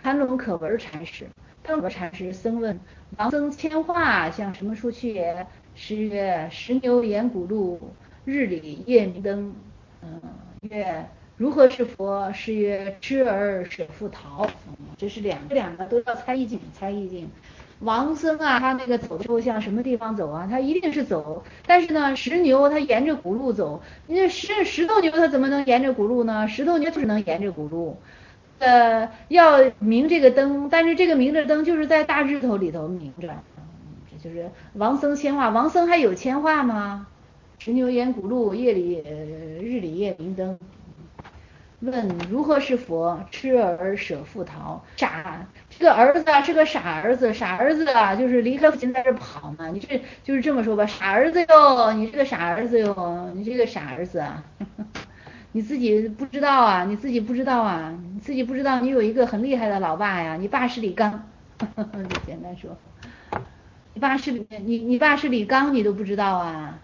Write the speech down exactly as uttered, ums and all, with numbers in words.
盘龙可闻禅师。盘龙禅师僧问王僧迁化向什么处去也？师曰：石牛言骨路，日里夜明灯。嗯，曰如何是佛？师曰：知而舍复逃。嗯，这是两个两个都要猜意境，猜意境。王僧啊，他那个走的时候向什么地方走啊？他一定是走，但是呢，石牛他沿着古路走，那石石头牛他怎么能沿着古路呢？石头牛就是能沿着古路。呃，要明这个灯，但是这个明着灯就是在大日头里头明着。嗯，这就是王僧迁化。王僧还有迁化吗？石牛沿古路，夜里、呃、日里夜明灯。问如何是佛？痴儿舍复逃。傻，这个儿子啊是个傻儿子，傻儿子啊就是离开父亲在这跑嘛。你这就是这么说吧，傻儿子哟，你这个傻儿子哟，你这个傻儿子啊，你自己不知道啊，你自己不知道啊，你自己不知道你有一个很厉害的老爸呀，你爸是李刚，就简单说，你爸是你你爸是李刚，你都不知道啊。